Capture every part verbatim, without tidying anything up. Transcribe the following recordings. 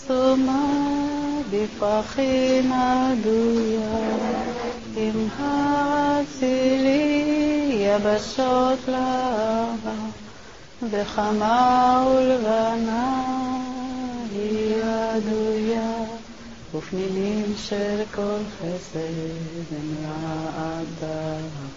עצומה בפרחים עדויה, עם הר אצילי יבשות לאהבה, וחמה ולבנה היא עדויה, ופנינים של כל חסד הם לעדה.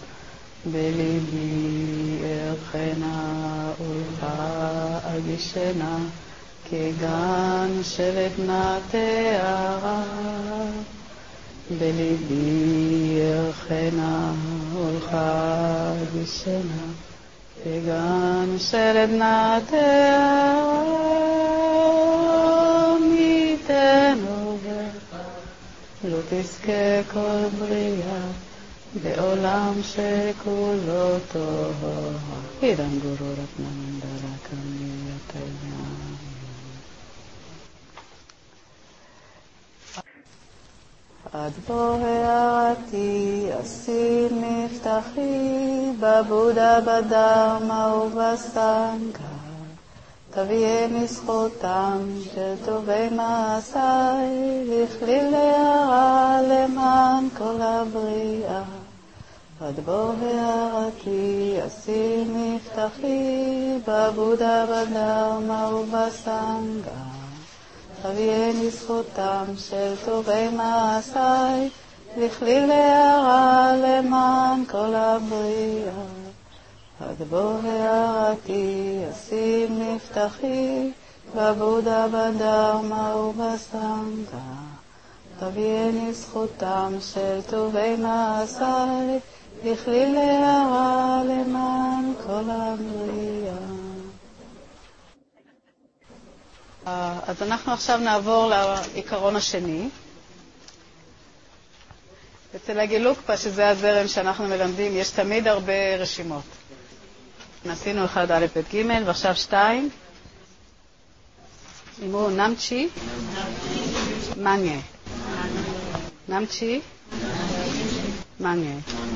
בליבי ארחנה ולך אגישנה, כגן של עדנה תארה. בליבי ארחנה ולך אגישנה, כגן של עדנה תארה. מיתנו בך לא תזכה כל בריאה, בעולם שכולו טוב. אידן גורו רפננדלה כמיותיה. עד בוא הערתי אסיל מבטחי, בבודה בדרמה ובסנגה, תביאני זכותם של טובי מעשיי, לכליל הערה למען כל הבריאה. עד בוא הערתי אסיל מבטחי, בבודה בדרמה ובסנגה, תביאני זכותם של טובי מעשיי, לכליל הערה למען כל הבריאה. עד בוא הערתי אשים נפתחי, בבודה בדרמה ובסנגה, תביאני זכותם של טובי מעשיי, לכליל הערה למען כל הבריאה. אז אנחנו עכשיו נעבור לעיקרון השני. אצל הגילוקפה, שזה הזרם שאנחנו מלמדים, יש תמיד הרבה רשימות. עשינו אחד א' ב' ג' ועכשיו שתיים. אימו נמצ'י, מנגה. נמצ'י, מנגה.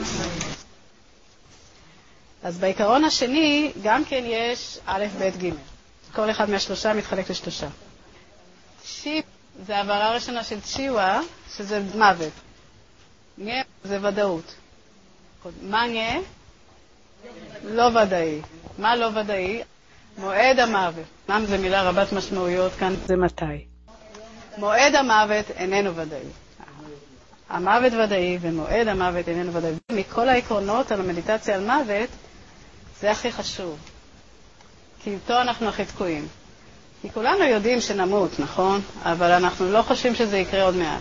אז בעיקרון השני גם כן יש א' ב' ג'. כל אחד מהשלושה מתחלק לשלושה. צ'י זה העברה הראשונה של צ'יווה, שזה מוות. נגה זה ודאות. מנגה לא ודאי. מה לא ודאי? מועד המוות. מה זה מילה רבת משמעויות, כאן זה מתי. מועד המוות איננו ודאי. המוות ודאי ומועד המוות איננו ודאי. מכל העקרונות על המדיטציה על מוות, זה הכי חשוב. כי איתו אנחנו הכי תקועים. כי כולנו יודעים שנמות, נכון? אבל אנחנו לא חושבים שזה יקרה עוד מעט.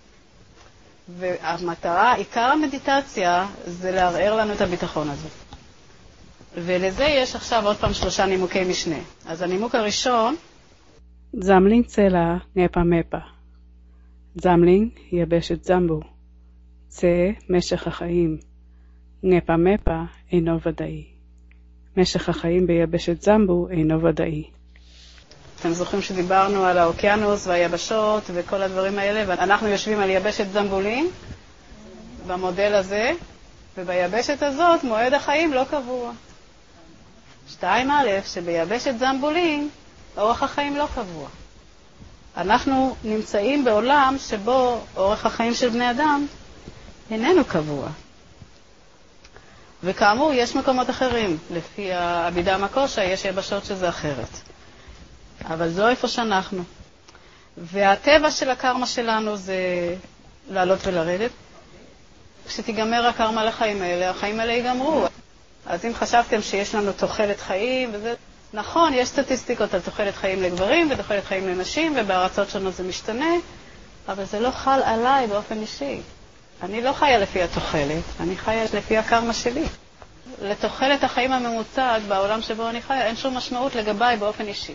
והמטרה, עיקר המדיטציה, זה לערער לנו את הביטחון הזה. ולזה יש עכשיו עוד פעם שלושה נימוקי משנה. אז הנימוק הראשון, זמלין צלע נפה מפה. זמלין יבשת זמבו. צא משך החיים. נפה מפה אינו ודאי. משך החיים ביבשת זמבו אינו ודאי. אתם זוכרים שדיברנו על האוקיינוס והיבשות וכל הדברים האלה, ואנחנו יושבים על יבשת זמבולין במודל הזה, וביבשת הזאת מועד החיים לא קבוע. שתיים א', שביבשת זמבולין אורך החיים לא קבוע. אנחנו נמצאים בעולם שבו אורך החיים של בני אדם איננו קבוע. וכאמור, יש מקומות אחרים. לפי הבידה מקושה יש יבשות שזה אחרת. אבל זו איפה שאנחנו. והטבע של הקרמה שלנו זה לעלות ולרדת. כשתיגמר הקרמה לחיים האלה, החיים האלה ייגמרו. אז אם חשבתם שיש לנו תוחלת חיים, וזה נכון, יש סטטיסטיקות על תוחלת חיים לגברים ותוחלת חיים לנשים, ובארצות שונות זה משתנה, אבל זה לא חל עליי באופן אישי. אני לא חיה לפי התוחלת, אני חיה לפי הקרמה שלי. לתוחלת החיים הממוצעת בעולם שבו אני חיה, אין שום משמעות לגביי באופן אישי.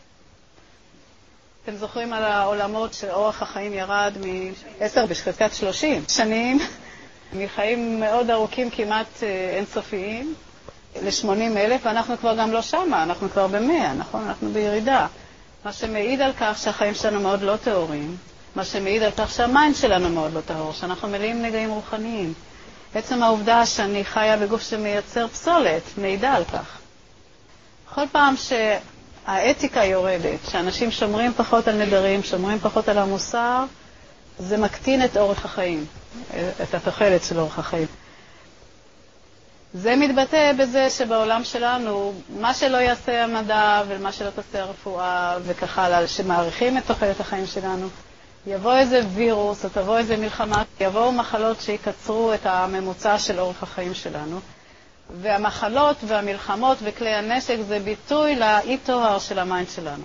אתם זוכרים על העולמות שאורך החיים ירד מ-עשר בחזקת שלושים שנים, מחיים מאוד ארוכים כמעט אינסופיים, ל-שמונים אלף, ואנחנו כבר גם לא שמה, אנחנו כבר במאה, נכון? אנחנו בירידה. מה שמעיד על כך שהחיים שלנו מאוד לא טהורים, מה שמעיד על כך שהמיינד שלנו מאוד לא טהור, שאנחנו מלאים נגעים רוחניים. עצם העובדה שאני חיה בגוף שמייצר פסולת, מעידה על כך. כל פעם האתיקה יורדת, שאנשים שומרים פחות על נדרים, שומרים פחות על המוסר, זה מקטין את אורך החיים, את התוחלת של אורך החיים. זה מתבטא בזה שבעולם שלנו, מה שלא יעשה המדע ומה שלא תעשה הרפואה וכך הלאה, שמעריכים את תוחלת החיים שלנו, יבוא איזה וירוס או תבוא איזה מלחמה, יבואו מחלות שיקצרו את הממוצע של אורך החיים שלנו, והמחלות והמלחמות וכלי הנשק זה ביטוי לאי-טוהר של המיינד שלנו.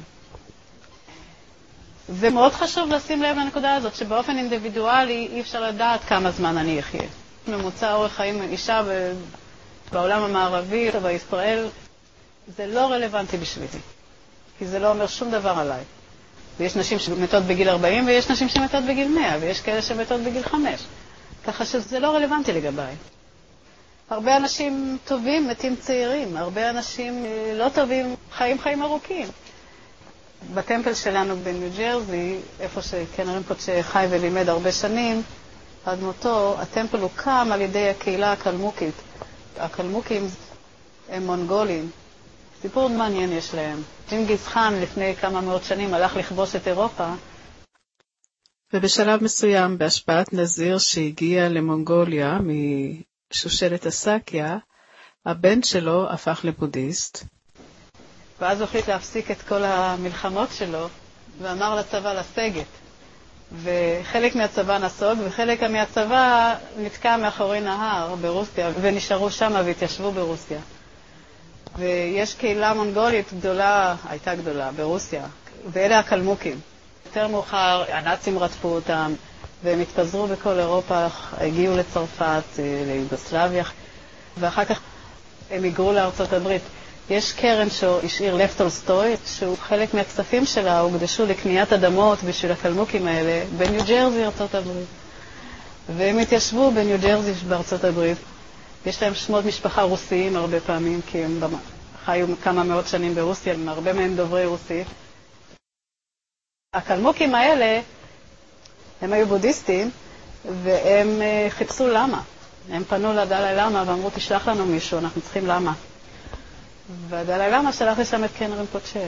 ומאוד חשוב לשים לב לנקודה הזאת, שבאופן אינדיבידואלי אי אפשר לדעת כמה זמן אני אחיה. ממוצע אורך חיים אישה בעולם המערבי ובישראל, זה לא רלוונטי בשבילי, כי זה לא אומר שום דבר עליי. ויש נשים שמתות בגיל ארבעים ויש נשים שמתות בגיל מאה, ויש כאלה שמתות בגיל חמש. ככה שזה לא רלוונטי לגביי. הרבה אנשים טובים מתים צעירים, הרבה אנשים לא טובים חיים חיים ארוכים. בטמפל שלנו בניו ג'רזי, איפה שקן רינפוצ'ה חי ולימד הרבה שנים, עד מותו, הטמפל הוקם על ידי הקהילה הקלמוקית. הקלמוקים הם מונגולים. סיפור מעניין יש להם. ג'ינגיס חאן לפני כמה מאות שנים הלך לכבוש את אירופה, ובשלב מסוים בהשפעת נזיר שהגיע למונגוליה משושלת הסאקיה, הבן שלו הפך לבודהיסט. ואז הוא החליט להפסיק את כל המלחמות שלו, ואמר לצבא לסגת. וחלק מהצבא נסוג, וחלק מהצבא נתקע מאחורי נהר ברוסיה, ונשארו שם והתיישבו ברוסיה. ויש קהילה מונגולית גדולה, הייתה גדולה, ברוסיה, ואלה הקלמוקים. יותר מאוחר, הנאצים רדפו אותם, והם התפזרו בכל אירופה, הגיעו לצרפת, ליוגוסלביה, ואחר כך הם היגרו לארצות הברית. יש קרן שהשאיר לב טולסטוי, שהוא חלק מהכספים שלה, הוקדשו לקניית אדמות בשביל הקלמוקים האלה, בניו ג'רזי, ארצות הברית. והם התיישבו בניו ג'רזי בארצות הברית. יש להם שמות משפחה רוסיים הרבה פעמים, כי הם חיו כמה מאות שנים ברוסיה, הרבה מהם דוברי רוסית. הקלמוקים האלה, הם היו בודהיסטים, והם חיפשו למה. הם פנו לדלי למה ואמרו, תשלח לנו מישהו, אנחנו צריכים למה. והדלי למה שלח לשם את קן רינפוצ'ה.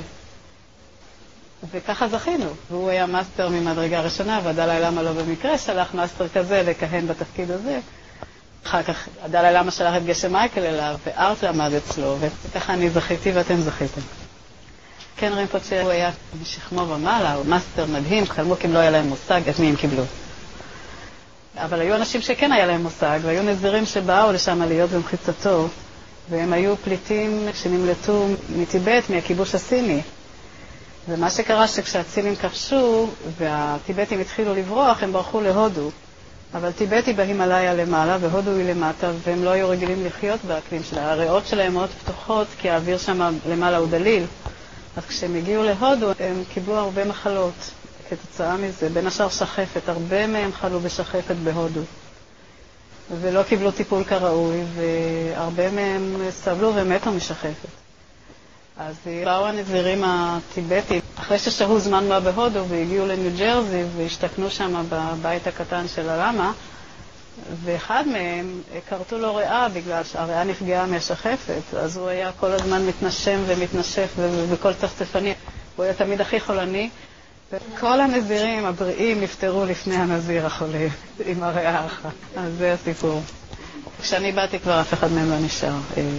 וככה זכינו. והוא היה מאסטר ממדרגה ראשונה, והדלי למה לא במקרה שלח מאסטר כזה לכהן בתפקיד הזה. אחר כך הדלי למה שלח את גשם מייקל אליו, וארט למד אצלו, וככה אני זכיתי ואתם זכיתם. קן רינפוצ'ה הוא היה משכמו ומעלה, הוא מאסטר מדהים, קלמוקים לא היה להם מושג את מי הם קיבלו. אבל היו אנשים שכן היה להם מושג, והיו נזירים שבאו לשם להיות במחיצתו, והם היו פליטים שנמלטו מטיבט, מהכיבוש הסיני. ומה שקרה שכשהסינים כבשו והטיבטים התחילו לברוח, הם ברחו להודו. אבל טיבט היא בהימלאיה למעלה והודו היא למטה, והם לא היו רגילים לחיות באקלים שלה. הריאות שלהם מאוד פתוחות, כי האוויר שם למעלה הוא דליל. אז כשהם הגיעו להודו, הם קיבלו הרבה מחלות כתוצאה מזה. בין השאר שחפת, הרבה מהם חלו בשחפת בהודו. ולא קיבלו טיפול כראוי, והרבה מהם סבלו ומתו משחפת. אז באו הנזירים הטיבטים, אחרי ששהו זמן מה בהודו, והגיעו לניו ג'רזי, והשתכנו שם בבית הקטן של הלמה, ואחד מהם קרתו לו ריאה, בגלל שהריאה נפגעה מהשחפת, אז הוא היה כל הזמן מתנשם ומתנשף וכל צפצפני, הוא היה תמיד הכי חולני, וכל הנזירים הבריאים נפטרו לפני הנזיר החולה, עם הריאה אחת. אז זה הסיפור. כשאני באתי כבר אף אחד מהם לא נשאר.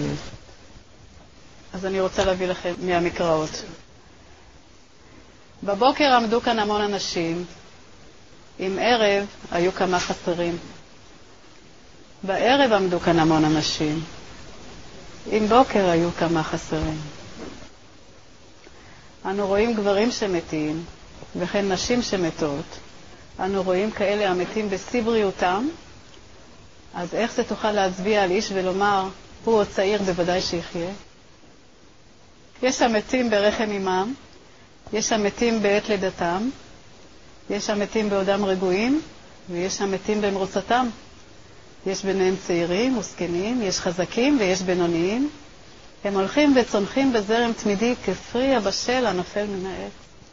אז אני רוצה להביא לכם מהמקראות. בבוקר עמדו כאן המון אנשים, עם ערב היו כמה חסרים. בערב עמדו כאן המון אנשים, עם בוקר היו כמה חסרים. אנו רואים גברים שמתים, וכן נשים שמתות. אנו רואים כאלה המתים בשיא בריאותם, אז איך זה תוכל להצביע על איש ולומר, הוא עוד צעיר בוודאי שיחיה? יש המתים ברחם אמם, יש המתים בעת לידתם, יש המתים בעודם רגועים, ויש המתים במרוצתם. יש ביניהם צעירים וזקנים, יש חזקים ויש בינוניים. הם הולכים וצומחים בזרם תמידי כפרי הבשל הנופל מן העץ.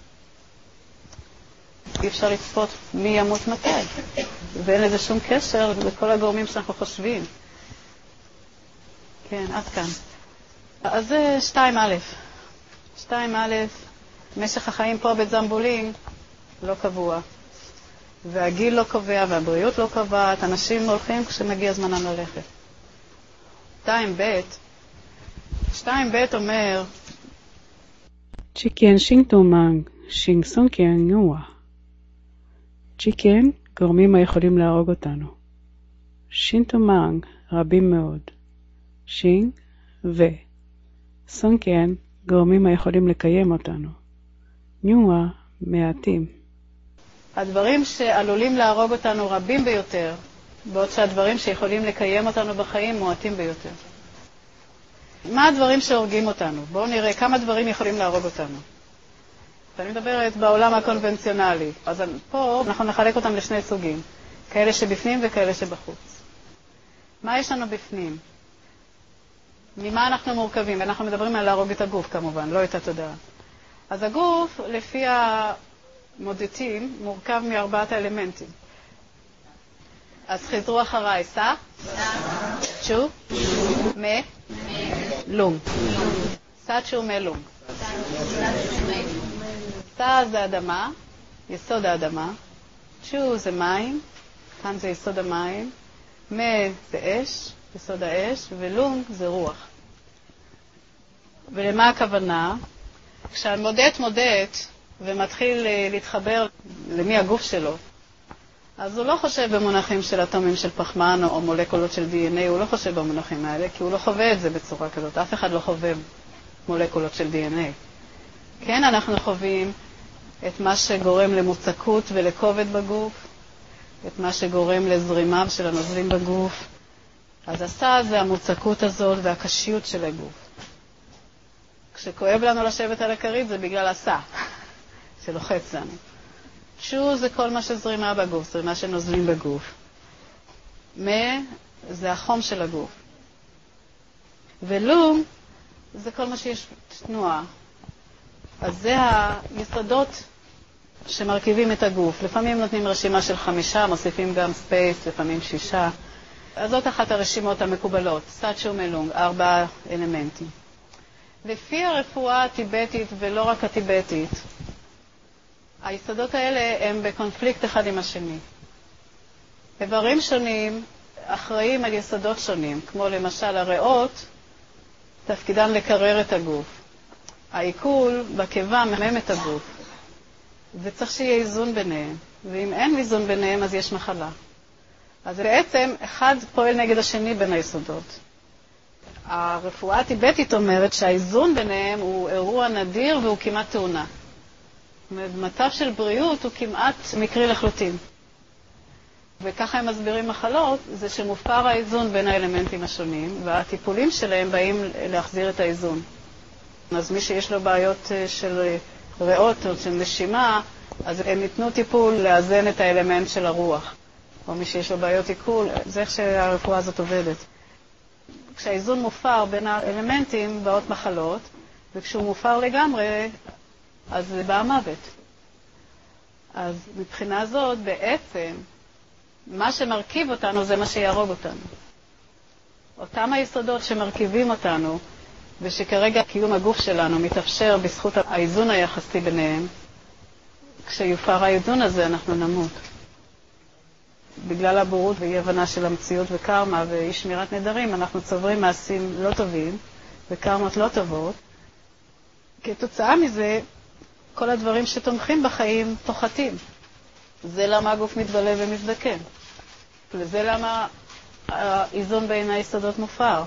אי אפשר לצפות מי ימות מתי, ואין לזה שום קשר לכל הגורמים שאנחנו חושבים. כן, עד כאן. אז זה שתיים א'. שתיים א', משך החיים פה בזמבולין לא קבוע. והגיל לא קובע, והבריאות לא קובעת. אנשים הולכים כשמגיע זמנם ללכת. שתיים ב', שתיים ב' אומר, צ'יקן שינגטומנג, שינגסונקן נוע. צ'יקן, גורמים היכולים להרוג אותנו. שינטומנג, רבים מאוד. שינג ו. סונקן, גורמים היכולים לקיים אותנו. נוע, מעטים. הדברים שעלולים להרוג אותנו רבים ביותר, בעוד שהדברים שיכולים לקיים אותנו בחיים מועטים ביותר. מה הדברים שהורגים אותנו? בואו נראה כמה דברים יכולים להרוג אותנו. אני מדברת בעולם הקונבנציונלי. אז פה אנחנו נחלק אותם לשני סוגים, כאלה שבפנים וכאלה שבחוץ. מה יש לנו בפנים? ממה אנחנו מורכבים? אנחנו מדברים על להרוג את הגוף כמובן, לא את התודעה. אז הגוף, לפי המודדים, מורכב מארבעת האלמנטים. אז חזרו אחריי, סע, צ'ו, מ, לונג. סע, צ'ו, מ, לונג. סע זה אדמה, יסוד האדמה. צ'ו זה מים, כאן זה יסוד המים. מ זה אש, יסוד האש, ולונג זה רוח. ולמה הכוונה? כשהמודד מודד ומתחיל להתחבר למי הגוף שלו, אז הוא לא חושב במונחים של אטומים של פחמן או מולקולות של די אן איי, הוא לא חושב במונחים האלה, כי הוא לא חווה את זה בצורה כזאת. אף אחד לא חווה מולקולות של די אן איי. כן, אנחנו חווים את מה שגורם למוצקות ולכובד בגוף, את מה שגורם לזרימה של הנוזלים בגוף. אז הסע זה המוצקות הזאת והקשיות של הגוף. כשכואב לנו לשבת על הכרית זה בגלל הסע שלוחץ לנו. צ'ו זה כל מה שזרימה בגוף, זרימה שנוזלים בגוף. מ זה החום של הגוף. ולונג זה כל מה שיש תנועה. אז זה היסודות שמרכיבים את הגוף. לפעמים נותנים רשימה של חמישה, מוסיפים גם ספייס, לפעמים שישה. אז זאת אחת הרשימות המקובלות, סע, צ'ו, מ, לונג, ארבעה אלמנטים. לפי הרפואה הטיבטית ולא רק הטיבטית, היסודות האלה הם בקונפליקט אחד עם השני. איברים שונים אחראים על יסודות שונים, כמו למשל הריאות, תפקידן לקרר את הגוף. העיכול בקיבה ממם את הגוף, וצריך שיהיה איזון ביניהם, ואם אין איזון ביניהם אז יש מחלה. אז בעצם אחד פועל נגד השני בין היסודות. הרפואה הטיבטית אומרת שהאיזון ביניהם הוא אירוע נדיר והוא כמעט תאונה. מצב של בריאות הוא כמעט מקרי לחלוטין. וככה הם מסבירים מחלות, זה שמופר האיזון בין האלמנטים השונים, והטיפולים שלהם באים להחזיר את האיזון. אז מי שיש לו בעיות של ריאות או של נשימה, אז הם ייתנו טיפול לאזן את האלמנט של הרוח. או מי שיש לו בעיות עיכול, זה איך שהרפואה הזאת עובדת. כשהאיזון מופר בין האלמנטים באות מחלות, וכשהוא מופר לגמרי, אז זה בא מוות. אז מבחינה זאת, בעצם, מה שמרכיב אותנו זה מה שיהרוג אותנו. אותם היסודות שמרכיבים אותנו, ושכרגע קיום הגוף שלנו מתאפשר בזכות האיזון היחסי ביניהם, כשיופר האיזון הזה אנחנו נמות. בגלל הבורות ואי הבנה של המציאות וקרמה ואי שמירת נדרים, אנחנו צוברים מעשים לא טובים וקרמות לא טובות. כתוצאה מזה, כל הדברים שתומכים בחיים פוחתים. זה למה הגוף מתבלה ומזדקן. וזה למה האיזון בין היסודות מופר.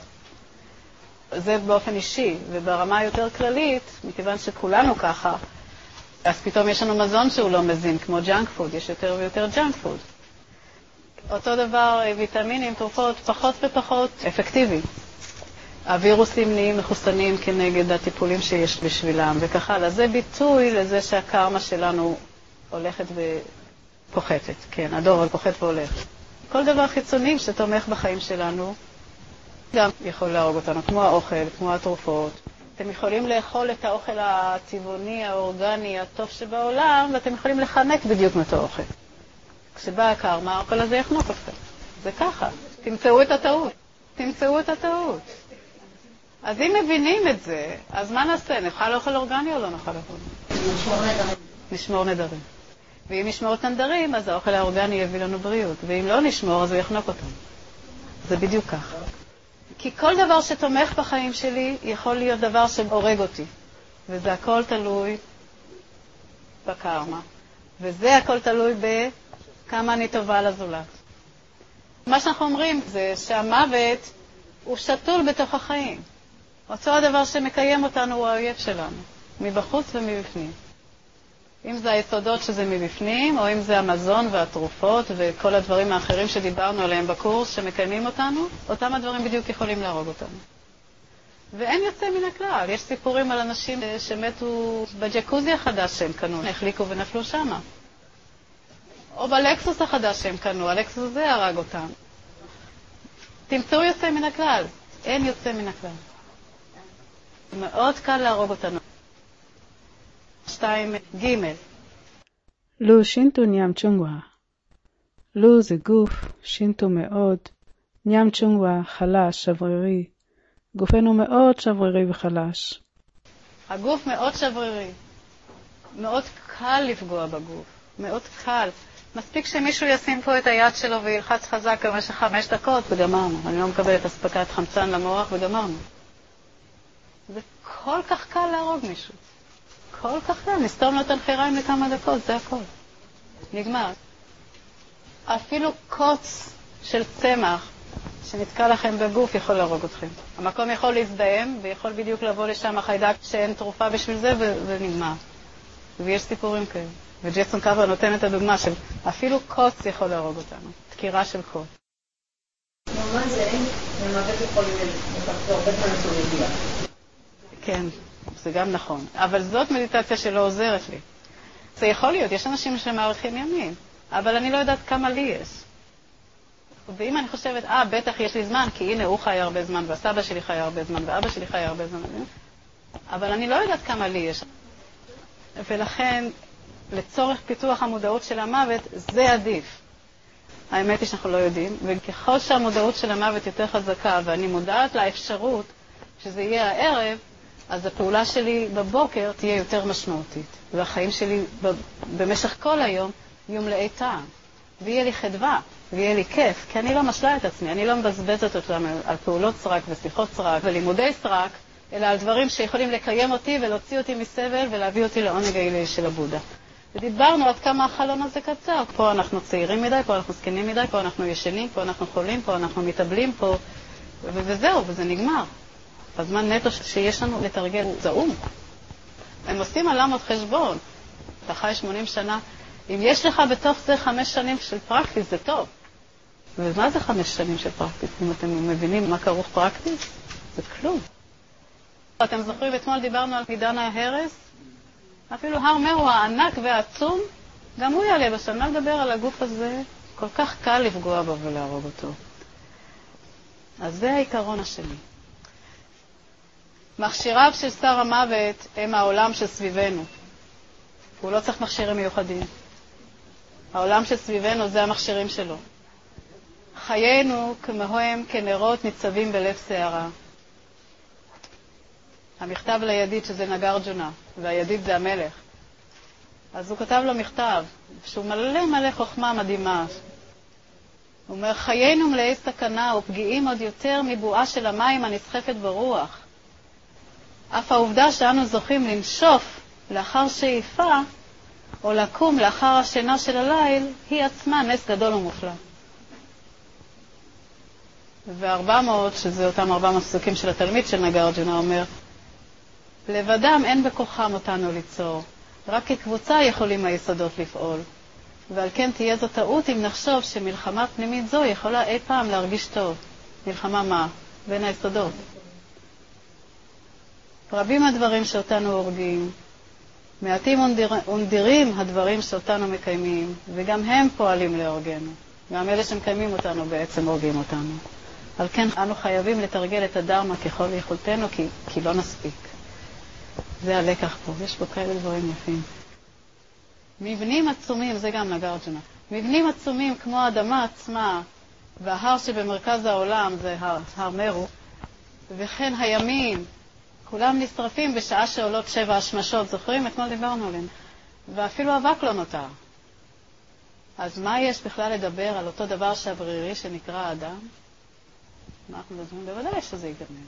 זה באופן אישי, וברמה יותר כללית, מכיוון שכולנו ככה, אז פתאום יש לנו מזון שהוא לא מזין, כמו ג'אנק פוד, יש יותר ויותר ג'אנק פוד. אותו דבר, ויטמינים, תרופות, פחות ופחות אפקטיבי. הווירוסים נהיים מחוסנים כנגד הטיפולים שיש בשבילם, וכך הלאה. זה ביטוי לזה שהקרמה שלנו הולכת ופוחתת. כן, הדור פוחת והולך. כל דבר חיצוני שתומך בחיים שלנו, גם יכול להרוג אותנו, כמו האוכל, כמו התרופות. אתם יכולים לאכול את האוכל הטבעוני, האורגני, הטוב שבעולם, ואתם יכולים לחנק בדיוק מאותו אוכל. כשבא הקרמה, האוכל הזה יחנוק אתכם. זה ככה. תמצאו את הטעות. תמצאו את הטעות. אז אם מבינים את זה, אז מה נעשה? נאכל אוכל אורגני או לא נאכל אוכל? נשמור נדרים. נשמור נדרים. ואם נשמור את הנדרים, אז האוכל האורגני יביא לנו בריאות. ואם לא נשמור, אז הוא יחנוק אותנו. זה בדיוק ככה. כי כל דבר שתומך בחיים שלי יכול להיות דבר שהורג אותי. וזה הכל תלוי בקרמה. וזה הכל תלוי בכמה אני טובה לזולת. מה שאנחנו אומרים זה שהמוות הוא שתול בתוך החיים. אותו הדבר שמקיים אותנו הוא האויב שלנו, מבחוץ ומבפנים. אם זה היסודות שזה מבפנים, או אם זה המזון והתרופות וכל הדברים האחרים שדיברנו עליהם בקורס שמקיימים אותנו, אותם הדברים בדיוק יכולים להרוג אותנו. ואין יוצא מן הכלל. יש סיפורים על אנשים שמתו בג'קוזי החדש שהם קנו, החליקו ונפלו שמה. או בלקסוס החדש שהם קנו, הלקסוס הזה הרג אותם. תמצאו יוצא מן הכלל. אין יוצא מן הכלל. מאוד קל להרוג אותנו. שתיים ג' לו שינטו ניאם צ'ונגווה. לו זה גוף, שינטו מאוד, ניאם צ'ונגווה חלש, שברירי. גופנו מאוד שברירי וחלש. הגוף מאוד שברירי. מאוד קל לפגוע בגוף. מאוד קל. מספיק שמישהו ישים פה את היד שלו וילחץ חזק במשך חמש דקות וגמרנו. אני לא מקבלת הספקת חמצן למוח וגמרנו. זה כל כך קל להרוג מישהו. כל כך קל. נסתום לו את הנחיריים לכמה דקות, זה הכל. נגמר. אפילו קוץ של צמח שנתקע לכם בגוף יכול להרוג אתכם. המקום יכול להזדהם ויכול בדיוק לבוא לשם החיידק שאין תרופה בשביל זה ו- ונגמר. ויש סיפורים כאלה. וג'ייסון קאבר נותן את הדוגמה של אפילו קוץ יכול להרוג אותנו. דקירה של קוץ. במובן זה, במוות יכולים לפתור הרבה פעמים שהוא יגיע. כן, זה גם נכון. אבל זאת מדיטציה שלא עוזרת לי. זה יכול להיות, יש אנשים שמאריכים ימים, אבל אני לא יודעת כמה לי יש. ואם אני חושבת, אה, בטח יש לי זמן, כי הנה הוא חי הרבה זמן, והסבא שלי חי הרבה זמן, ואבא שלי חי הרבה זמן, אבל אני לא יודעת כמה לי יש. ולכן, לצורך פיתוח המודעות של המוות, זה עדיף. האמת היא שאנחנו לא יודעים, וככל שהמודעות של המוות יותר חזקה, ואני מודעת לאפשרות שזה יהיה הערב, אז הפעולה שלי בבוקר תהיה יותר משמעותית. והחיים שלי במשך כל היום יהיו מלאי טעם. ויהיה לי חדווה, ויהיה לי כיף, כי אני לא משלה את עצמי, אני לא מבזבזת אותם על פעולות סרק ושיחות סרק ולימודי סרק, אלא על דברים שיכולים לקיים אותי ולהוציא אותי מסבל ולהביא אותי לעונג העילי של הבודה. ודיברנו עד כמה החלון הזה קצר. פה אנחנו צעירים מדי, פה אנחנו זקנים מדי, פה אנחנו ישנים, פה אנחנו חולים, פה אנחנו מתאבלים, פה... ו- וזהו, וזה נגמר. הזמן נטו שיש לנו לתרגל זעום. הם עושים עלמות חשבון. אתה חי שמונים שנה. אם יש לך בתוך זה חמש שנים של פרקטיס, זה טוב. ומה זה חמש שנים של פרקטיס? אם אתם מבינים מה כרוך פרקטיס, זה כלום. אתם זוכרים, אתמול דיברנו על עידן ההרס? אפילו הר מרו הענק והעצום, גם הוא יעלה בשם. מה לדבר על הגוף הזה? כל כך קל לפגוע בו ולהרוג אותו. אז זה העיקרון השני. מכשיריו של שר המוות הם העולם שסביבנו. הוא לא צריך מכשירים מיוחדים. העולם שסביבנו זה המכשירים שלו. חיינו כמוהם כנרות ניצבים בלב שערה. המכתב לידיד שזה נגר ג'ונה, והידיד זה המלך. אז הוא כתב לו מכתב, שהוא מלא מלא חוכמה מדהימה. הוא אומר, חיינו מלאי סכנה ופגיעים עוד יותר מבועה של המים הנסחפת ברוח. אף העובדה שאנו זוכים לנשוף לאחר שאיפה, או לקום לאחר השינה של הליל, היא עצמה נס גדול ומופלא. ו-ארבע מאות, שזה אותם ארבע מאות פסוקים של התלמיד של נגר ג'ונה, אומר, לבדם אין בכוחם אותנו ליצור, רק כקבוצה יכולים היסודות לפעול. ועל כן תהיה זו טעות אם נחשוב שמלחמה פנימית זו יכולה אי פעם להרגיש טוב. מלחמה מה? בין היסודות. רבים הדברים שאותנו הורגים, מעטים ונדירים הדברים שאותנו מקיימים, וגם הם פועלים להורגנו. גם אלה שמקיימים אותנו בעצם הורגים אותנו. על כן אנו חייבים לתרגל את הדרמה ככל יכולתנו, כי, כי לא נספיק. זה הלקח פה, יש פה כאלה דברים יפים. מבנים עצומים, זה גם נגר ג'ונה, מבנים עצומים כמו האדמה עצמה, וההר שבמרכז העולם, זה הר, הר מרו, וכן הימים, כולם נשרפים בשעה שעולות שבע השמשות, זוכרים? אתמול דיברנו עליהם. ואפילו אבק לא נותר. אז מה יש בכלל לדבר על אותו דבר שברירי שנקרא האדם? מה אנחנו מדברים? בוודאי שזה ייגמר.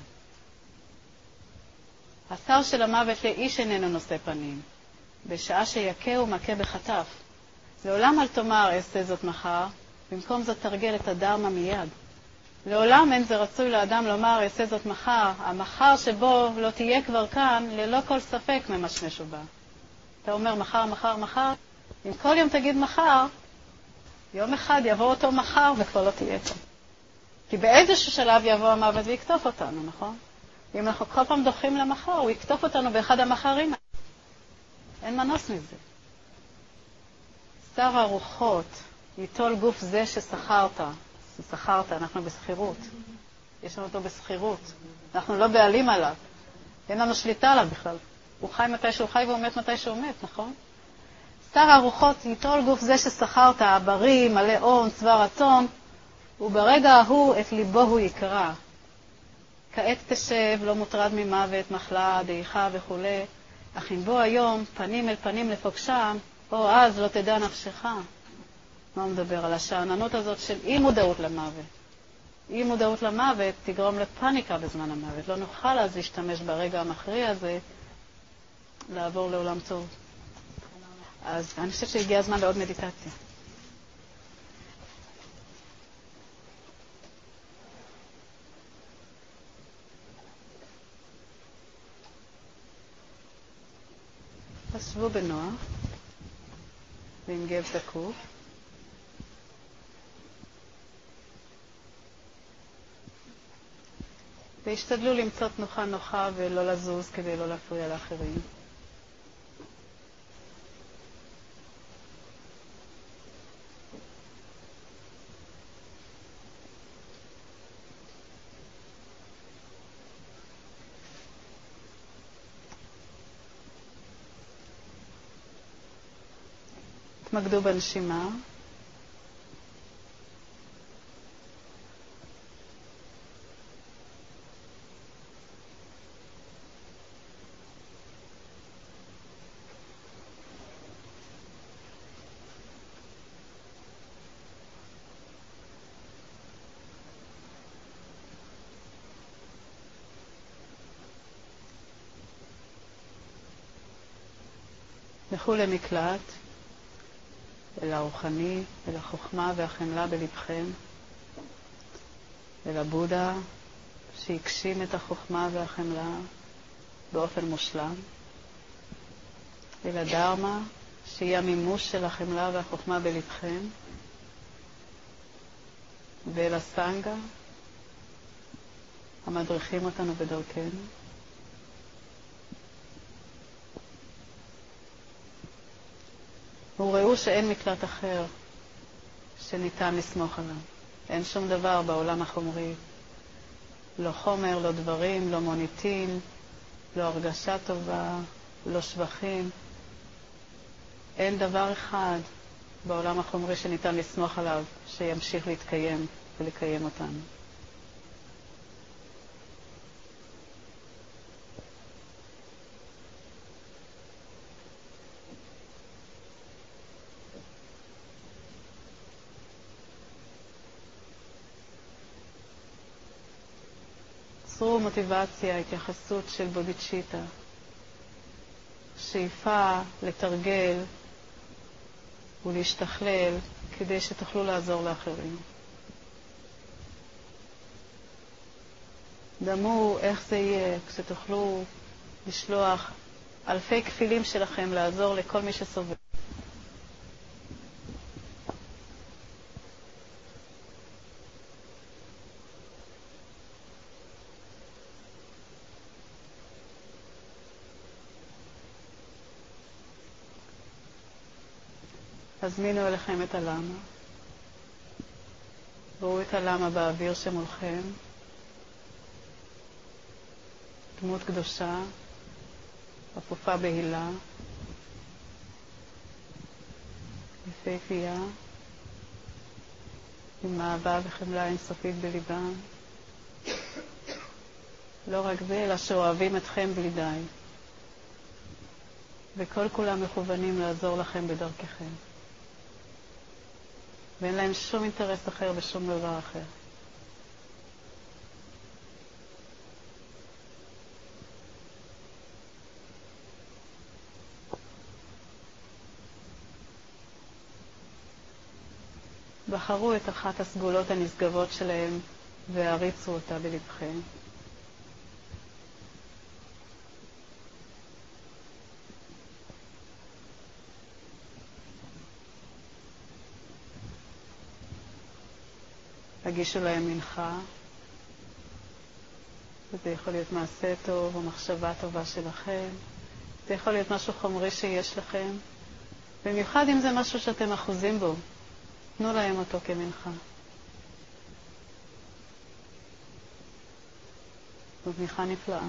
השר של המוות לאיש איננו נושא פנים, בשעה שיקה ומכה בחטף. לעולם אל תאמר אעשה זאת מחר, במקום זאת תרגל את הדרמה מיד. לעולם אין זה רצוי לאדם לומר אעשה זאת מחר, המחר שבו לא תהיה כבר כאן, ללא כל ספק ממשמש ובא. אתה אומר מחר, מחר, מחר, אם כל יום תגיד מחר, יום אחד יבוא אותו מחר וכבר לא תהיה כאן. כי באיזשהו שלב יבוא המוות ויקטוף אותנו, נכון? אם אנחנו כל פעם דוחים למחר, הוא יקטוף אותנו באחד המחרים. אין מנוס מזה. שר הרוחות ייטול גוף זה ששכרת. ששכרת, אנחנו בסחירות. יש לנו אותו בסחירות. אנחנו לא בעלים עליו. אין לנו שליטה עליו בכלל. הוא חי מתי שהוא חי והוא מת מתי שהוא מת, נכון? שר הרוחות ייטול גוף זה ששכרת, בריא, מלא און, צבא רצון, וברגע ההוא את ליבו הוא יקרא. כעת תשב, לא מוטרד ממוות, מחלה, דעיכה וכו'. אך אם בוא היום, פנים אל פנים לפוגשם, או אז לא תדע נפשך. מה הוא מדבר? על השעננות הזאת של אי מודעות למוות. אי מודעות למוות תגרום לפניקה בזמן המוות. לא נוכל אז להשתמש ברגע המכריע הזה לעבור לעולם טוב. אז אני חושבת שהגיע הזמן לעוד מדיטציה. אז שבו בנוח, ועם גב זקוף. והשתדלו למצוא תנוחה נוחה ולא לזוז כדי לא להפריע לאחרים. תמקדו בנשימה. לכו למקלט, אל הרוחני, אל החוכמה והחמלה בלבכם, אל הבודה שהגשים את החוכמה והחמלה באופן מושלם, אל הדרמה שהיא המימוש של החמלה והחוכמה בלבכם, ואל הסנגה המדריכים אותנו בדרכנו. וראו שאין מקלט אחר שניתן לסמוך עליו. אין שום דבר בעולם החומרי. לא חומר, לא דברים, לא מוניטין, לא הרגשה טובה, לא שבחים. אין דבר אחד בעולם החומרי שניתן לסמוך עליו שימשיך להתקיים ולקיים אותנו. צרו מוטיבציה, התייחסות של בודיצ'יטה, שאיפה לתרגל ולהשתכלל כדי שתוכלו לעזור לאחרים. דמו איך זה יהיה כשתוכלו לשלוח אלפי כפילים שלכם לעזור לכל מי שסובל. הזמינו אליכם את הלמה. ראו את הלמה באוויר שמולכם. דמות קדושה, אפופה בהילה, יפהפייה, עם אהבה וחמלה אינסופית בליבם. לא רק זה, אלא שאוהבים אתכם בלי די. וכל כולם מכוונים לעזור לכם בדרככם. ואין להם שום אינטרס אחר ושום דבר אחר. בחרו את אחת הסגולות הנשגבות שלהם והריצו אותה בלבכם. הגישו להם מנחה, וזה יכול להיות מעשה טוב או מחשבה טובה שלכם. זה יכול להיות משהו חומרי שיש לכם. במיוחד אם זה משהו שאתם אחוזים בו, תנו להם אותו כמנחה. זו מנחה נפלאה.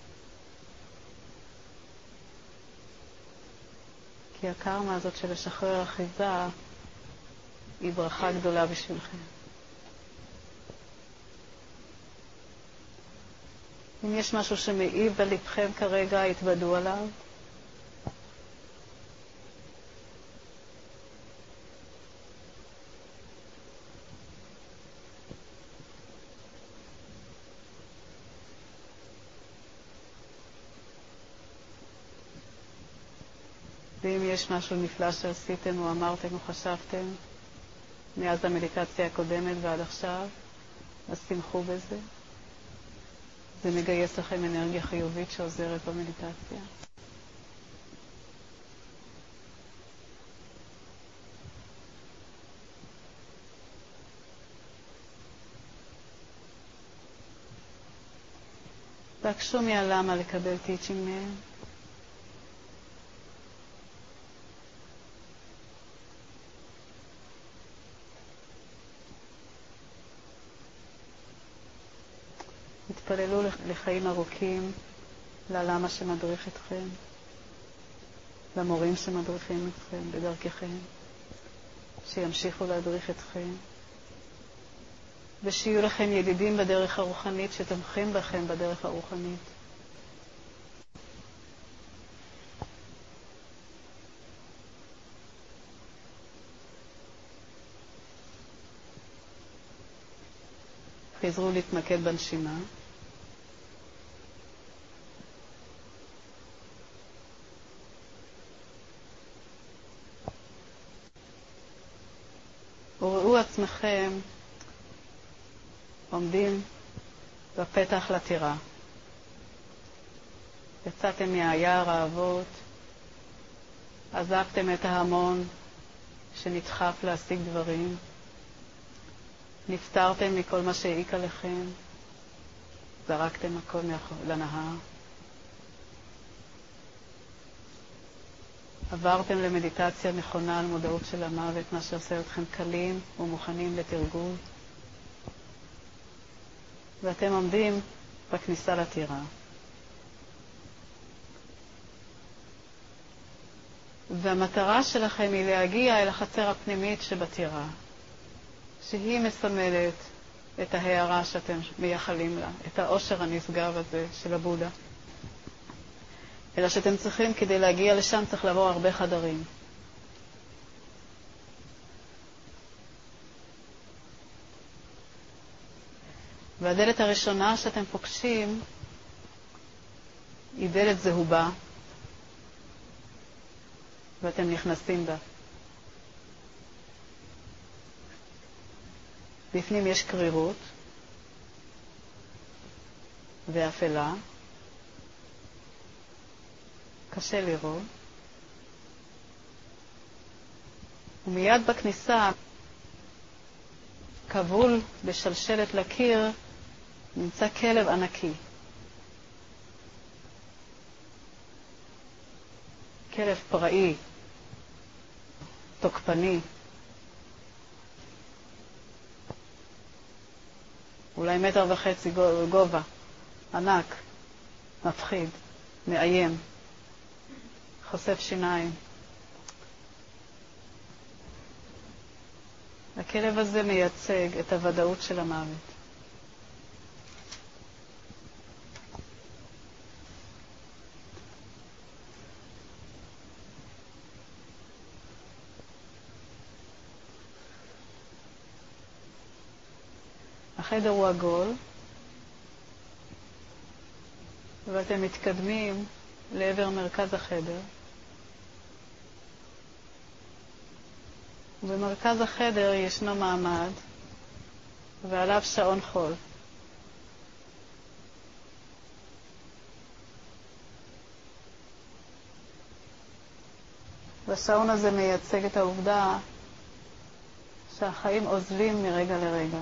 כי הקרמה הזאת של לשחרר אחיזה היא ברכה גדולה בשבילכם. אם יש משהו שמעיב בלבכם כרגע, התוודעו עליו. ואם יש משהו נפלא שעשיתם או אמרתם או חשבתם מאז המדיטציה הקודמת ועד עכשיו, אז תמכו בזה. זה מגייס לכם אנרגיה חיובית שעוזרת במדיטציה. תקשו מהלמה לקבל טיצ'ינג מהם. התפללו לחיים ארוכים, ללמה שמדריך אתכם, למורים שמדריכים אתכם בדרככם, שימשיכו להדריך אתכם, ושיהיו לכם ידידים בדרך הרוחנית שתומכים בכם בדרך הרוחנית. חזרו להתמקד בנשימה. וראו עצמכם עומדים בפתח לטירה. יצאתם מהיער האבות, עזבתם את ההמון שנדחף להשיג דברים, נפטרתם מכל מה שהעיק עליכם, זרקתם הכל לנהר, עברתם למדיטציה נכונה על מודעות של המוות, מה שעושה אתכם קלים ומוכנים לתרגול, ואתם עומדים בכניסה לטירה. והמטרה שלכם היא להגיע אל החצר הפנימית שבטירה, שהיא מסמלת את ההערה שאתם מייחלים לה, את העושר הנשגב הזה של הבודה. אלא שאתם צריכים, כדי להגיע לשם, צריך לעבור הרבה חדרים. והדלת הראשונה שאתם פוגשים היא דלת זהובה, ואתם נכנסים בה. בפנים יש קרירות ואפלה, קשה לראות, ומיד בכניסה, כבול בשלשלת לקיר, נמצא כלב ענקי. כלב פראי, תוקפני, אולי מטר וחצי גובה, ענק, מפחיד, מאיים, חושף שיניים. הכלב הזה מייצג את הוודאות של המוות. החדר הוא עגול, ואתם מתקדמים לעבר מרכז החדר. במרכז החדר ישנו מעמד, ועליו שעון חול. והשעון הזה מייצג את העובדה שהחיים עוזבים מרגע לרגע,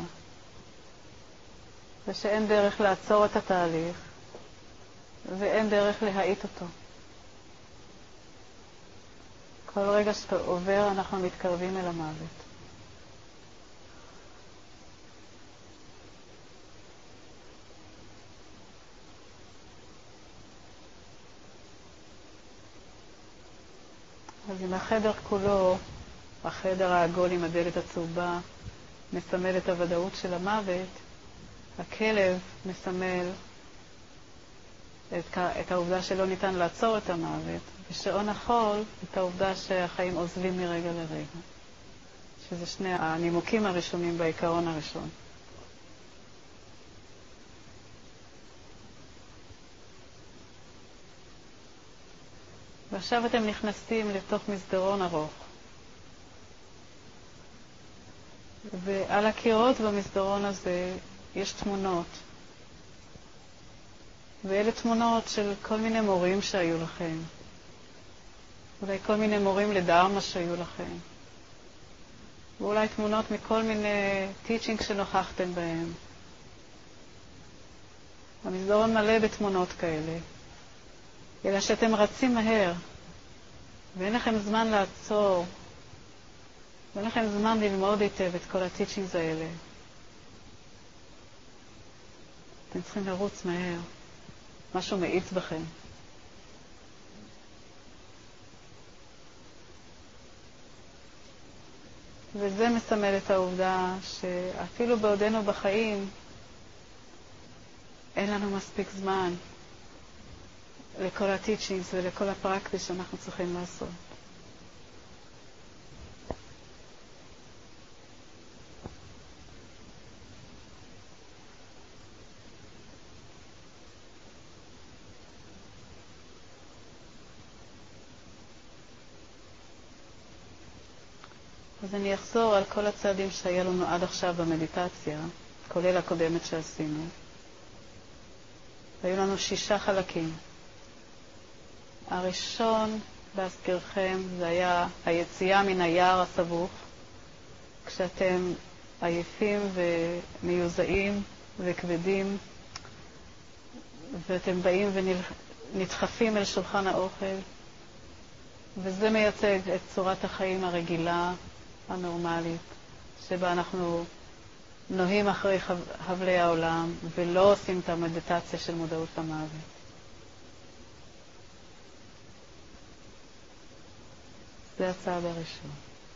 ושאין דרך לעצור את התהליך, ואין דרך להאט אותו. כל רגע שאתה עובר, אנחנו מתקרבים אל המוות. אז אם החדר כולו, החדר העגול עם הדלת הצהובה, מסמל את הוודאות של המוות, הכלב מסמל את, את העובדה שלא ניתן לעצור את המוות, ושעון החול את העובדה שהחיים עוזבים מרגע לרגע. שזה שני הנימוקים הראשונים בעיקרון הראשון. ועכשיו אתם נכנסים לתוך מסדרון ארוך. ועל הקירות במסדרון הזה יש תמונות. ואלה תמונות של כל מיני מורים שהיו לכם. אולי כל מיני מורים לדרמה שהיו לכם. ואולי תמונות מכל מיני טיצ'ינג שנוכחתם בהם. המסדרון מלא בתמונות כאלה. אלא שאתם רצים מהר, ואין לכם זמן לעצור, ואין לכם זמן ללמוד היטב את כל הטיצ'ינגס האלה. אתם צריכים לרוץ מהר. משהו מאיץ בכם. וזה מסמל את העובדה שאפילו בעודנו בחיים, אין לנו מספיק זמן לכל הטיצ'ינגס ולכל הפרקטיס שאנחנו צריכים לעשות. אז אני אחזור על כל הצעדים שהיה לנו עד עכשיו במדיטציה, כולל הקודמת שעשינו. היו לנו שישה חלקים. הראשון, להזכירכם, זה היה היציאה מן היער הסבוך, כשאתם עייפים ומיוזעים וכבדים, ואתם באים ונדחפים אל שולחן האוכל, וזה מייצג את צורת החיים הרגילה, הנורמלית, שבה אנחנו נוהים אחרי חבלי העולם ולא עושים את המדיטציה של מודעות למוות. זה הצעד הראשון.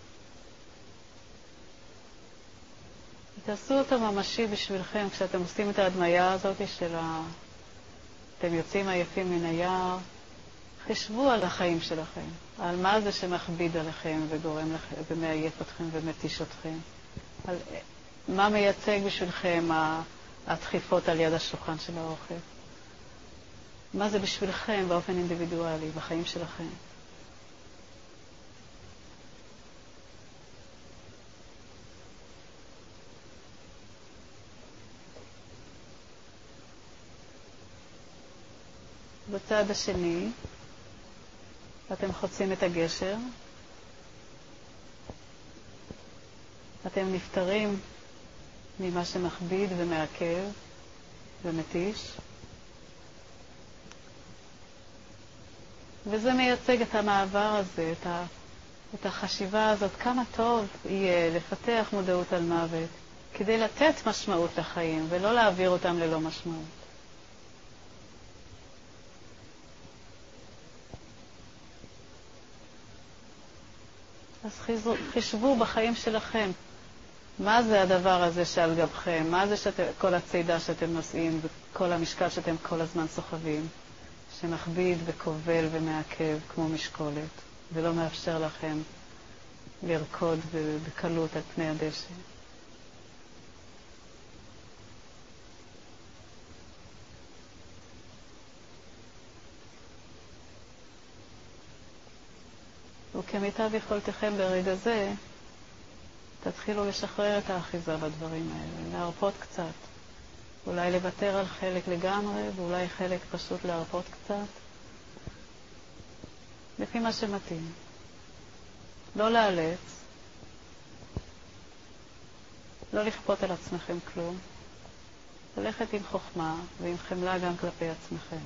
תעשו אותו ממשי בשבילכם כשאתם עושים את ההדמיה הזאת של ה... אתם יוצאים עייפים מן היער. חשבו על החיים שלכם, על מה זה שמכביד עליכם וגורם לכם ומעייף אתכם ומתיש אתכם. על מה מייצג בשבילכם הדחיפות על יד השולחן של האוכל. מה זה בשבילכם באופן אינדיבידואלי בחיים שלכם. בצד השני, אתם חוצים את הגשר, אתם נפטרים ממה שמכביד ומעכב ומתיש, וזה מייצג את המעבר הזה, את, ה, את החשיבה הזאת, כמה טוב יהיה לפתח מודעות על מוות, כדי לתת משמעות לחיים ולא להעביר אותם ללא משמעות. אז חשבו בחיים שלכם, מה זה הדבר הזה שעל גבכם, מה זה שאתם, כל הצידה שאתם נושאים וכל המשקל שאתם כל הזמן סוחבים, שמכביד וכובל ומעכב כמו משקולת, ולא מאפשר לכם לרקוד בקלות על פני הדשא. וכמיטב יכולתכם ברגע זה, תתחילו לשחרר את האחיזה בדברים האלה, להרפות קצת. אולי לוותר על חלק לגמרי, ואולי חלק פשוט להרפות קצת. לפי מה שמתאים. לא לאלץ. לא לכפות על עצמכם כלום. ללכת עם חוכמה ועם חמלה גם כלפי עצמכם.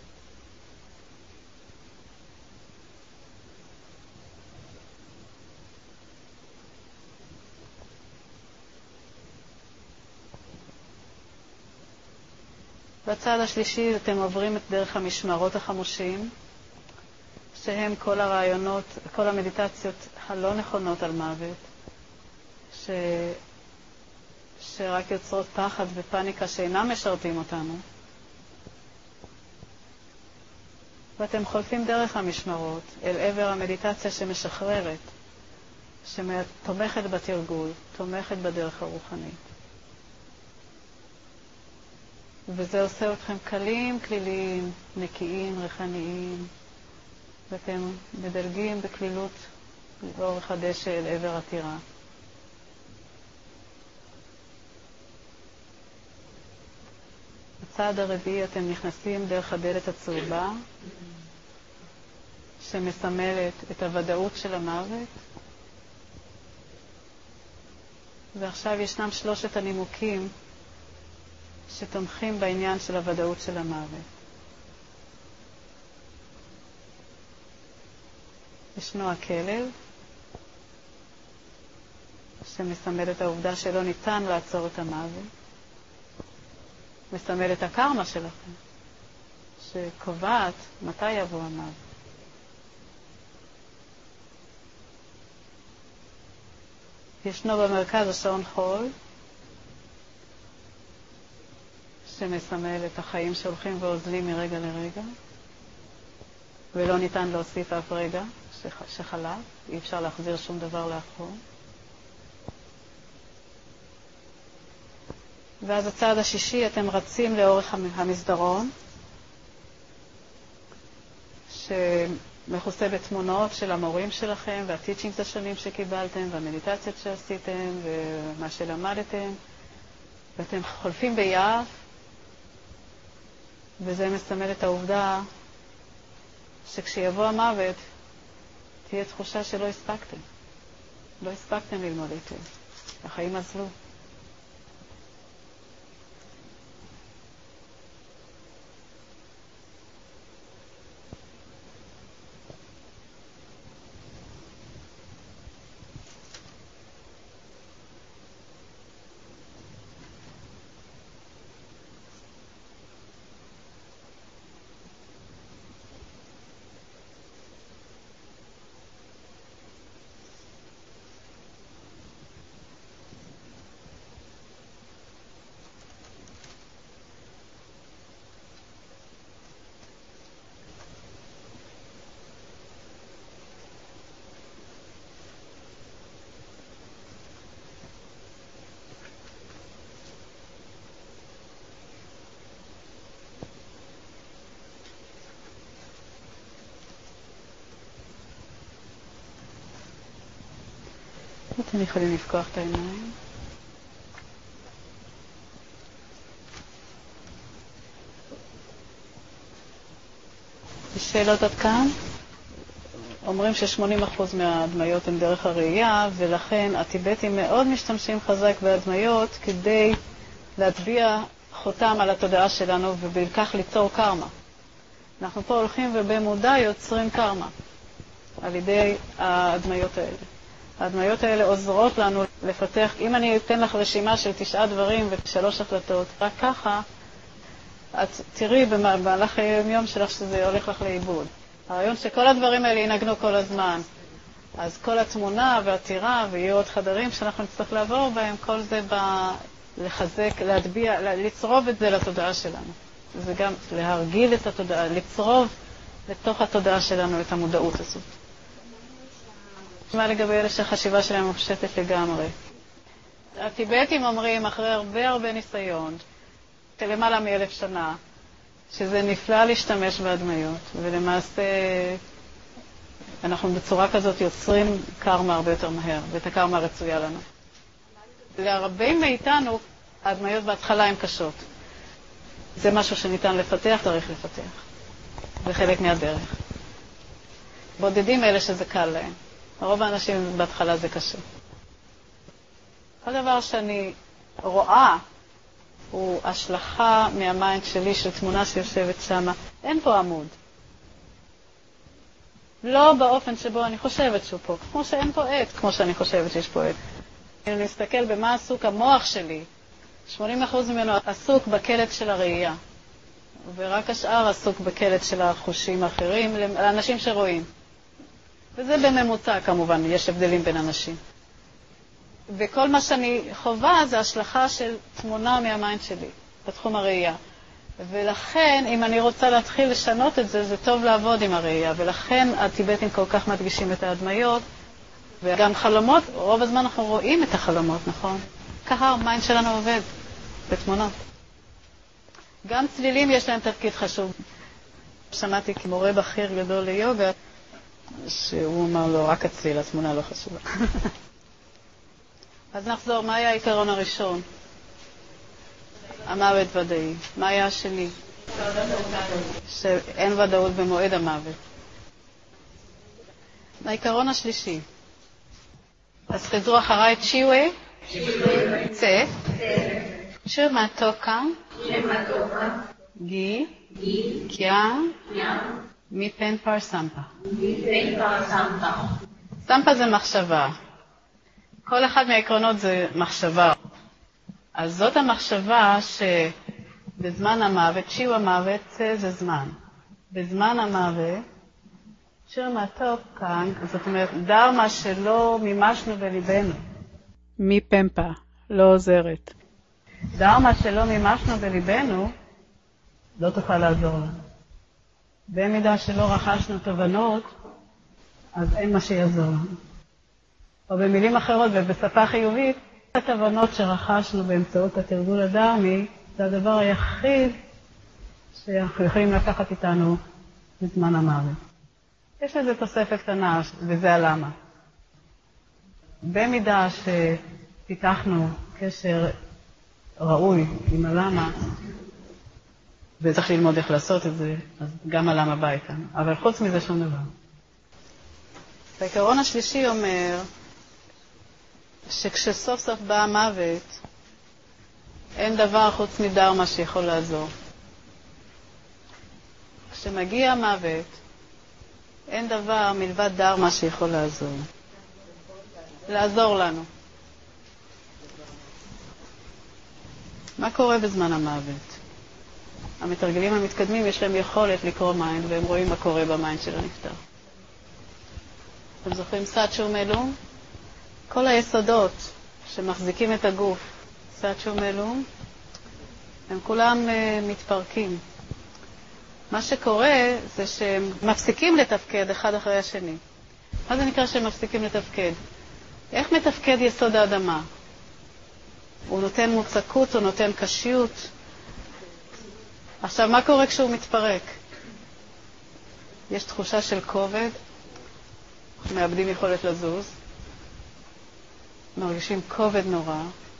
בצד השלישי אתם עוברים את דרך המשמרות החמושים, שהם כל הרעיונות, כל המדיטציות הלא נכונות על מוות, ש... שרק יוצרות פחד ופניקה שאינם משרתים אותנו. ואתם חולפים דרך המשמרות אל עבר המדיטציה שמשחררת, שתומכת בתרגול, תומכת בדרך הרוחנית. וזה עושה אתכם קלים, כליליים, נקיים, ריחניים, ואתם מדלגים בכלילות לאורך הדשא אל עבר הטירה. בצד הרביעי אתם נכנסים דרך הדלת הצהובה, שמסמלת את הוודאות של המוות. ועכשיו ישנם שלושת הנימוקים שתומכים בעניין של הוודאות של המוות. ישנו הכלב, שמסמל את העובדה שלא ניתן לעצור את המוות. מסמל את הקרמה שלכם, שקובעת מתי יבוא המוות. ישנו במרכז השעון חול, שמסמל את החיים שהולכים ועוזלים מרגע לרגע, ולא ניתן להוסיף אף רגע שחלף, אי אפשר להחזיר שום דבר לאחור. ואז הצעד השישי, אתם רצים לאורך המסדרון, שמכוסה בתמונות של המורים שלכם, והטיצ'ינגס השונים שקיבלתם, והמדיטציות שעשיתם, ומה שלמדתם, ואתם חולפים ביעף, וזה מסמל את העובדה שכשיבוא המוות, תהיה תחושה שלא הספקתם. לא הספקתם ללמוד היטב. החיים עזלו. אתם יכולים לפקוח את העיניים. יש שאלות עד כאן? אומרים ש-שמונים אחוז מההדמיות הן דרך הראייה, ולכן הטיבטים מאוד משתמשים חזק בהדמיות כדי להטביע חותם על התודעה שלנו ובכך ליצור קרמה. אנחנו פה הולכים ובמודע יוצרים קרמה על ידי ההדמיות האלה. ההדמיות האלה עוזרות לנו לפתח. אם אני אתן לך רשימה של תשעה דברים ושלוש החלטות, רק ככה את תראי במהלך היום שלך שזה הולך לך לאיבוד. הרעיון שכל הדברים האלה ינגנו כל הזמן. אז כל התמונה והטירה ויהיו עוד חדרים שאנחנו נצטרך לעבור בהם, כל זה בא לחזק, להטביע, לצרוב את זה לתודעה שלנו. זה גם להרגיל את התודעה, לצרוב לתוך התודעה שלנו את המודעות הזאת. מה לגבי אלה שהחשיבה שלהם מופשטת לגמרי? הטיבטים אומרים אחרי הרבה הרבה ניסיון, למעלה מאלף שנה, שזה נפלא להשתמש בהדמיות, ולמעשה אנחנו בצורה כזאת יוצרים קרמה הרבה יותר מהר, ואת הקרמה רצויה לנו. להרבים מאיתנו, ההדמיות בהתחלה הן קשות. זה משהו שניתן לפתח, צריך לפתח. זה חלק מהדרך. בודדים אלה שזה קל להם. הרוב האנשים בהתחלה זה קשה. כל דבר שאני רואה הוא השלכה מהמיינד שלי של תמונה שיושבת שם. אין פה עמוד. לא באופן שבו אני חושבת שהוא פה. כמו שאין פה עט, כמו שאני חושבת שיש פה עט. אני מסתכל במה עסוק המוח שלי. שמונים אחוז ממנו עסוק בקלט של הראייה. ורק השאר עסוק בקלט של החושים האחרים, לאנשים שרואים. וזה בממוצע כמובן, יש הבדלים בין אנשים. וכל מה שאני חובה זה השלכה של תמונה מהמיינד שלי, בתחום הראייה. ולכן, אם אני רוצה להתחיל לשנות את זה, זה טוב לעבוד עם הראייה. ולכן הטיבטים כל כך מדגישים את ההדמיות, וגם חלומות, רוב הזמן אנחנו רואים את החלומות, נכון? ככה המיינד שלנו עובד, בתמונות. גם צלילים יש להם תפקיד חשוב. שמעתי כמורה בכיר גדול ליוגה, שהוא אמר לו, רק הצליל, התמונה לא חשובה. אז נחזור, מה היה העיקרון הראשון? המוות ודאי. מה היה השני? שאין ודאות במועד המוות. העיקרון השלישי. אז חזרו אחריי צ'יווי, צה, שמטוקה, גי, קיאן, מיפן פר סמפה. סמפה זה מחשבה. כל אחד מהעקרונות זה מחשבה. אז זאת המחשבה שבזמן המוות, שיו המוות זה זמן. בזמן המוות, שיר מתוק כאן, זאת אומרת, דרמה שלא מימשנו בליבנו. מיפמפה, לא עוזרת. דרמה שלא מימשנו בליבנו, לא תוכל לעזור לנו. במידה שלא רכשנו תובנות, אז אין מה שיעזור לנו. או במילים אחרות ובשפה חיובית, התובנות שרכשנו באמצעות התרגול הדרמי, זה הדבר היחיד שאנחנו יכולים לקחת איתנו בזמן המוות. יש לזה תוספת קטנה, וזה הלמה. במידה שפיתחנו קשר ראוי עם הלמה, וצריך ללמוד איך לעשות את זה, אז גם הלמה בא איתנו. אבל חוץ מזה שום דבר. העיקרון השלישי אומר שכשסוף סוף בא המוות, אין דבר חוץ מדרמה שיכול לעזור. כשמגיע המוות, אין דבר מלבד דרמה שיכול לעזור. לעזור לנו. מה קורה בזמן המוות? המתרגלים המתקדמים יש להם יכולת לקרוא מיינד, והם רואים מה קורה במיינד של הנפטר. אתם זוכרים סאצ'ו מלום? כל היסודות שמחזיקים את הגוף, סאצ'ו מלום, הם כולם uh, מתפרקים. מה שקורה זה שהם מפסיקים לתפקד אחד אחרי השני. מה זה נקרא שהם מפסיקים לתפקד? איך מתפקד יסוד האדמה? הוא נותן מוצקות, הוא נותן קשיות. עכשיו, מה קורה כשהוא מתפרק? יש תחושה של כובד, מאבדים יכולת לזוז, מרגישים כובד נורא,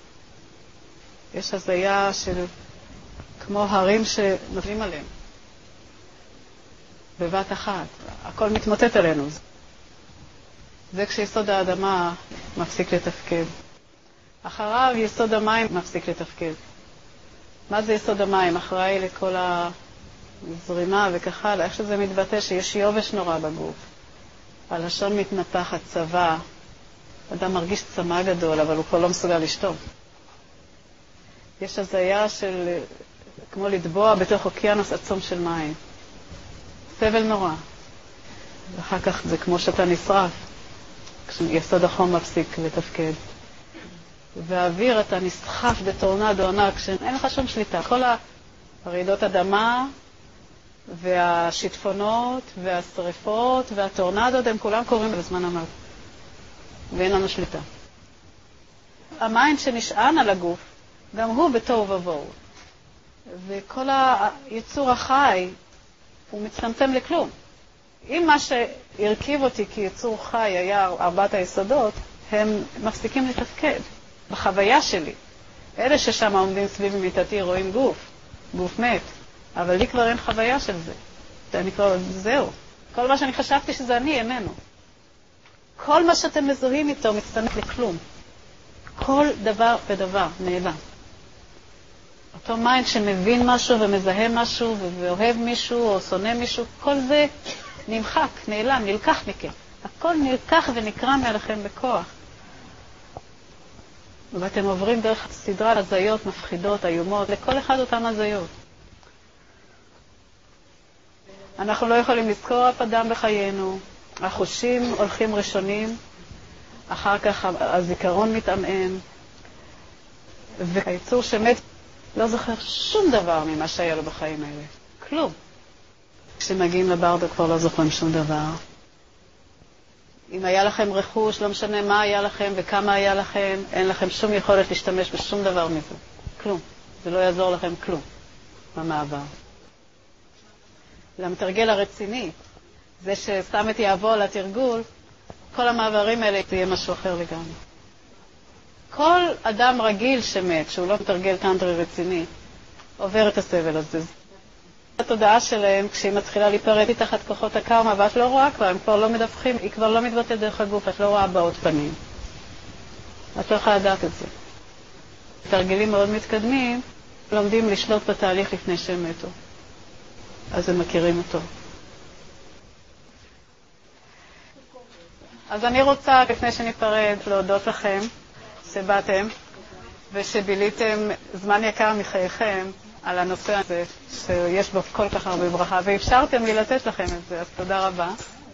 יש הזיה של כמו הרים שנופלים עליהם, בבת אחת, הכל מתמוטט עלינו. זה כשיסוד האדמה מפסיק לתפקד. אחריו יסוד המים מפסיק לתפקד. מה זה יסוד המים? אחראי לכל הזרימה וכך הלאה. איך שזה מתבטא שיש יובש נורא בגוף. הלשון מתנפחת, צבא. אדם מרגיש צמא גדול, אבל הוא כבר לא מסוגל לשתות. יש הזיה של כמו לטבוע בתוך אוקיינוס עצום של מים. סבל נורא. ואחר כך זה כמו שאתה נשרף. כשיסוד החום מפסיק לתפקד. והאוויר אתה נסחף בטורנדו ענק שאין לך שום שליטה. כל הרעידות אדמה והשיטפונות והשריפות והטורנדות הם כולם קורים בזמן המוות. ואין לנו שליטה. המיינד שנשען על הגוף, גם הוא בתוהו ובוהו. וכל היצור החי הוא מצטמצם לכלום. אם מה שהרכיב אותי כיצור חי היה ארבעת היסודות, הם מפסיקים לתפקד בחוויה שלי. אלה ששם עומדים סביב מיטתי רואים גוף, גוף מת, אבל לי כבר אין חוויה של זה. אני כבר, זהו. כל מה שאני חשבתי שזה אני, איננו. כל מה שאתם מזוהים איתו מצטנף לכלום. כל דבר ודבר נעלם. אותו מיינד שמבין משהו ומזהה משהו ואוהב מישהו או שונא מישהו, כל זה נמחק, נעלם, נלקח מכם. הכל נלקח ונקרא מעליכם בכוח. ואתם עוברים דרך סדרה הזיות מפחידות, איומות, לכל אחד אותם הזיות. אנחנו לא יכולים לזכור אף אדם בחיינו. החושים הולכים ראשונים, אחר כך הזיכרון מתעמעם, והיצור שמת לא זוכר שום דבר ממה שהיה לו בחיים האלה. כלום. כשמגיעים לברדו כבר לא זוכרים שום דבר. אם היה לכם רכוש, לא משנה מה היה לכם וכמה היה לכם, אין לכם שום יכולת להשתמש בשום דבר מזה. כלום. זה לא יעזור לכם כלום במעבר. למתרגל הרציני, זה שסתם את יעבור לתרגול, כל המעברים האלה תהיה משהו אחר לגמרי. כל אדם רגיל שמת, שהוא לא מתרגל טנטרי רציני, עובר את הסבל הזה. התודעה שלהם, כשהיא מתחילה להיפרד מתחת כוחות הקרמה, ואת לא רואה כבר, הם כבר לא מדווחים, היא כבר לא מתבטאת דרך הגוף, את לא רואה באות פנים. את לא יכולה לדעת את זה. תרגלים מאוד מתקדמים, לומדים לשלוט בתהליך לפני שהם מתו. אז הם מכירים אותו. אז אני רוצה, לפני שניפרד, להודות לכם שבאתם ושביליתם זמן יקר מחייכם על הנושא הזה, שיש בו כל כך הרבה ברכה, ואפשרתם לי לתת לכם את זה, אז תודה רבה.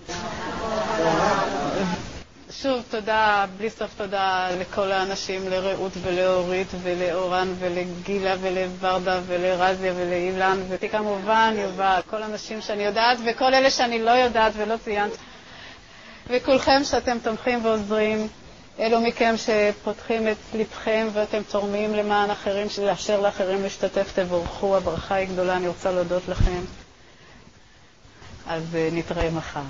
שוב, תודה, בלי סוף תודה לכל האנשים, לרעות ולאורית ולאורן ולגילה ולוורדה ולרזיה ולאילן, וכמובן יובל, כל האנשים שאני יודעת וכל אלה שאני לא יודעת ולא ציינת. וכולכם שאתם תומכים ועוזרים, אלו מכם שפותחים את לבכם ואתם תורמים למען אחרים, לאפשר לאחרים להשתתף, תבורכו, הברכה היא גדולה, אני רוצה להודות לכם. אז נתראה מחר.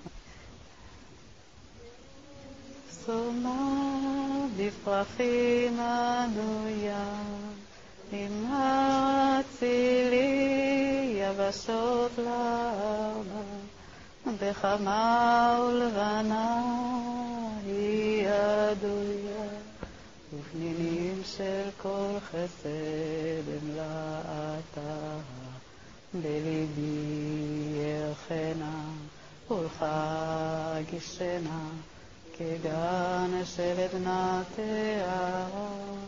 סומה בפרחים ענויה, נמרצי לי יבשות לארבע, בחמה ולבנה היא עדויה, ופנינים של כל חסד אמלאתה, בליבי ירחנה ולחגישנה, כגן של עדנה תארה.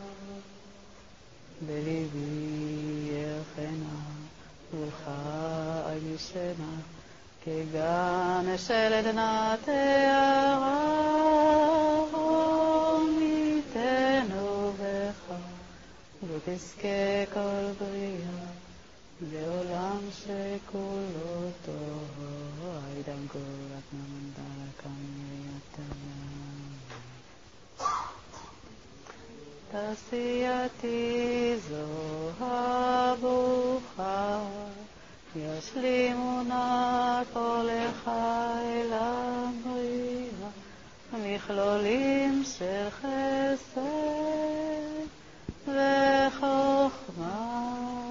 בליבי ירחנה ולחגישנה, כגן של עדנה תארה. ניתנו בך ותזכה כל בריאה, בעולם שכולו טוב. איידם גולת נמדה כמייתה, תעשייתי זו הברוכה, ישלימו נא כל החי לבריאה, מכלולים של חסד וחוכמה,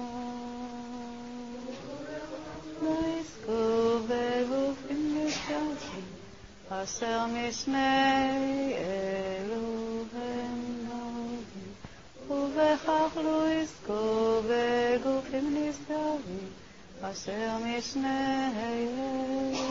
לא יזכו בגופים נשגבים, אשר משני אלו הם נוהגים, ובכך לא יזכו בגופים נשגבים, אשר משני אלו